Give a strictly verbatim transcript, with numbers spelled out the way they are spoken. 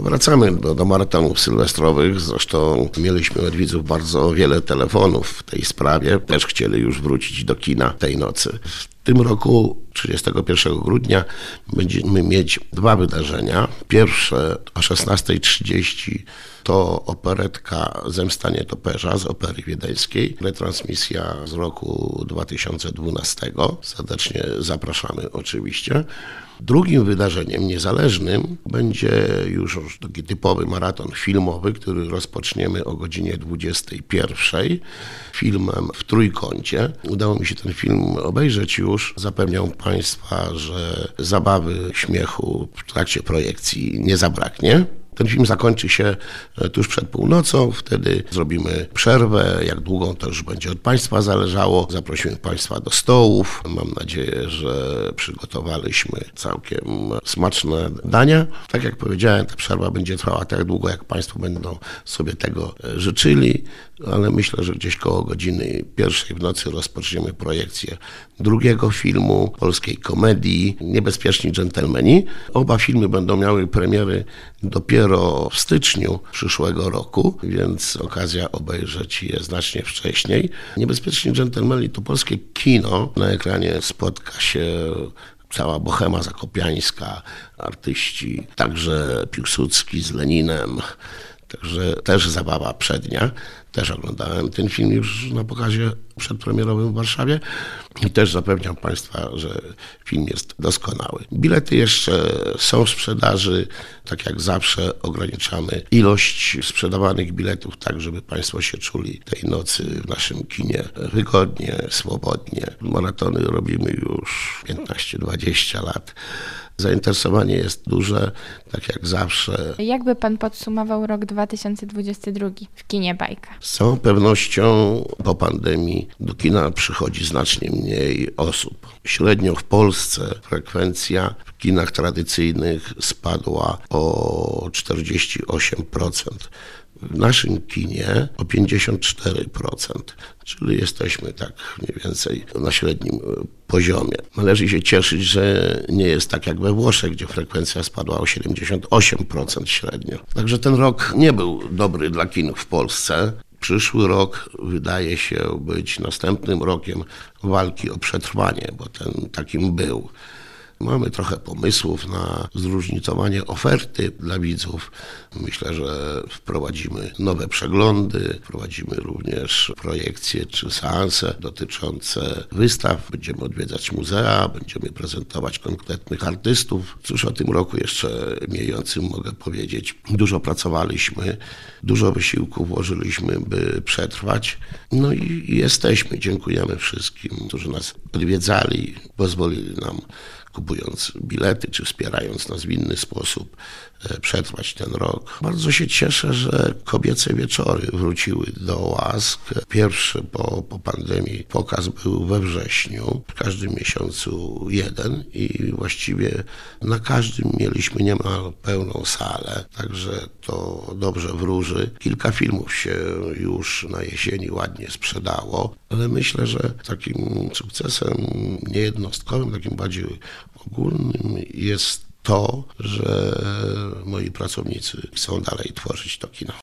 Wracamy do, do maratonów sylwestrowych. Zresztą mieliśmy od widzów bardzo wiele telefonów w tej sprawie. Też chcieli już wrócić do kina tej nocy. W tym roku, trzydziestego pierwszego grudnia, będziemy mieć dwa wydarzenia. Pierwsze o szesnastej trzydzieści to operetka Zemsta nietoperza z Opery Wiedeńskiej. Retransmisja z roku dwa tysiące dwunastego. Serdecznie zapraszamy oczywiście. Drugim wydarzeniem niezależnym będzie już taki typowy maraton filmowy, który rozpoczniemy o godzinie dwudziestej pierwszej filmem W trójkącie. Udało mi się ten film obejrzeć już. Zapewniam Państwa, że zabawy, śmiechu w trakcie projekcji nie zabraknie. Ten film zakończy się tuż przed północą, wtedy zrobimy przerwę, jak długą to już będzie od Państwa zależało. Zaprosimy Państwa do stołów. Mam nadzieję, że przygotowaliśmy całkiem smaczne dania. Tak jak powiedziałem, ta przerwa będzie trwała tak długo, jak Państwo będą sobie tego życzyli, ale myślę, że gdzieś koło godziny pierwszej w nocy rozpoczniemy projekcję drugiego filmu, polskiej komedii Niebezpieczni dżentelmeni. Oba filmy będą miały premiery dopiero w styczniu przyszłego roku, więc okazja obejrzeć je znacznie wcześniej. Niebezpieczni dżentelmeni to polskie kino. Na ekranie spotka się cała bohema zakopiańska, artyści, także Piłsudski z Leninem, także też zabawa przednia. Też oglądałem ten film już na pokazie przedpremierowym w Warszawie i też zapewniam Państwa, że film jest doskonały. Bilety jeszcze są w sprzedaży. Tak jak zawsze ograniczamy ilość sprzedawanych biletów, tak żeby Państwo się czuli tej nocy w naszym kinie wygodnie, swobodnie. Maratony robimy już piętnaście dwadzieścia lat. Zainteresowanie jest duże, tak jak zawsze. Jakby Pan podsumował rok dwa tysiące dwudziesty drugi w kinie Bajka? Z całą pewnością po pandemii do kina przychodzi znacznie mniej osób. Średnio w Polsce frekwencja w kinach tradycyjnych spadła o czterdzieści osiem procent. W naszym kinie o pięćdziesiąt cztery procent, czyli jesteśmy tak mniej więcej na średnim poziomie. Należy się cieszyć, że nie jest tak jak we Włoszech, gdzie frekwencja spadła o siedemdziesiąt osiem procent średnio. Także ten rok nie był dobry dla kin w Polsce. Przyszły rok wydaje się być następnym rokiem walki o przetrwanie, bo ten takim był. Mamy trochę pomysłów na zróżnicowanie oferty dla widzów. Myślę, że wprowadzimy nowe przeglądy, wprowadzimy również projekcje czy seanse dotyczące wystaw. Będziemy odwiedzać muzea, będziemy prezentować konkretnych artystów. Cóż o tym roku jeszcze miejącym mogę powiedzieć. Dużo pracowaliśmy, dużo wysiłku włożyliśmy, by przetrwać. No i jesteśmy. Dziękujemy wszystkim, którzy nas odwiedzali, pozwolili nam, kupując bilety czy wspierając nas w inny sposób, przetrwać ten rok. Bardzo się cieszę, że kobiece wieczory wróciły do łask. Pierwszy po, po pandemii pokaz był we wrześniu, w każdym miesiącu jeden i właściwie na każdym mieliśmy niemal pełną salę, także to dobrze wróży. Kilka filmów się już na jesieni ładnie sprzedało, ale myślę, że takim sukcesem niejednostkowym, takim bardziej ogólnym jest to, że moi pracownicy chcą dalej tworzyć to kino.